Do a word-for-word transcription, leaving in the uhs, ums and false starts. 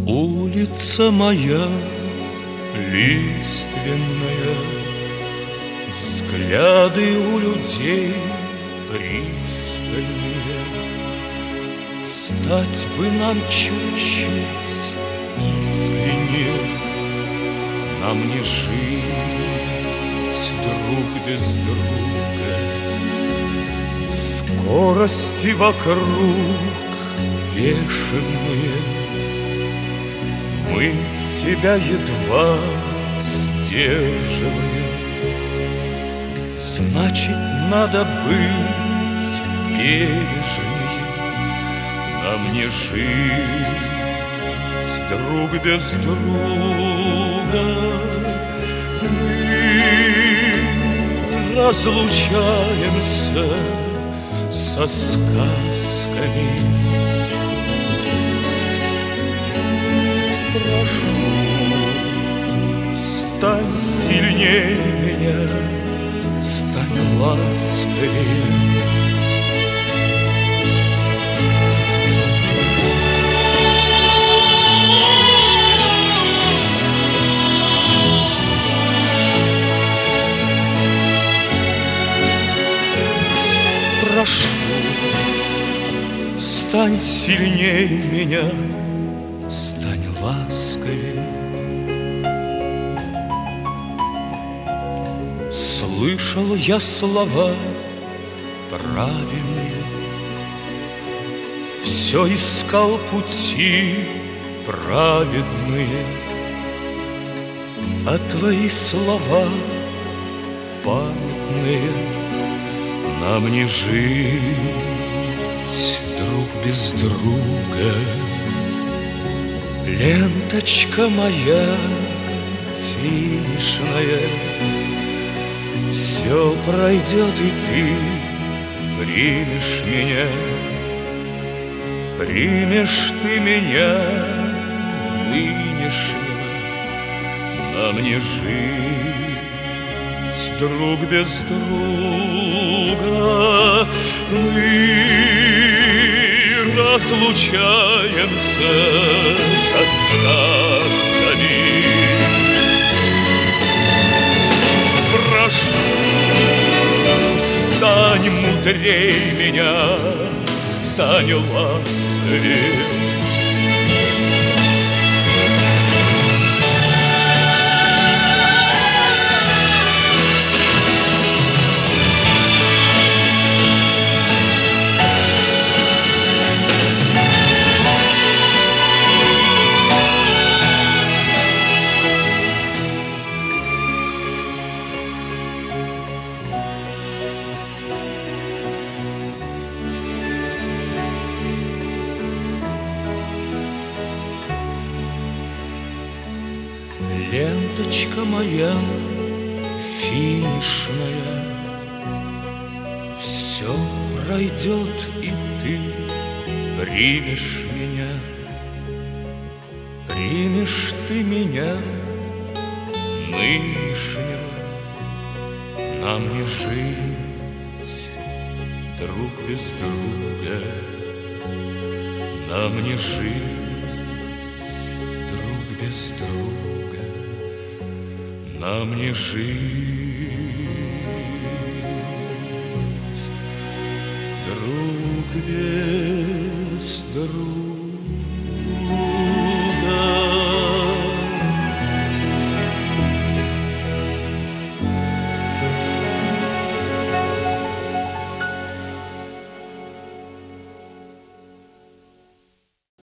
Улица моя лиственная, взгляды у людей пристальные. Стать бы нам чуть-чуть искренне, нам не жить друг без друга. Скорости вокруг бешеные, мы себя едва сдерживаем. Значит, надо быть бережнее, нам не жить друг без друга. Мы разлучаемся со сказками. Прошу, стань сильнее меня, стань ласковее. Прошу, стань сильнее меня, стань ласковее. Слышал я слова правильные, все искал пути праведные, а твои слова памятные. Нам не жить друг без друга. Ленточка моя финишная, все пройдет, и ты примешь меня. Примешь ты меня нынешнего. Нам не жить друг без друга. Мы разлучаемся со сказками. Прошу, стань мудрей меня, стань ласковее. Ленточка моя финишная, все пройдет, и ты примешь меня. Примешь ты меня нынешнего. Нам не жить друг без друга. Нам не жить друг без друга. Нам не жить друг без друга.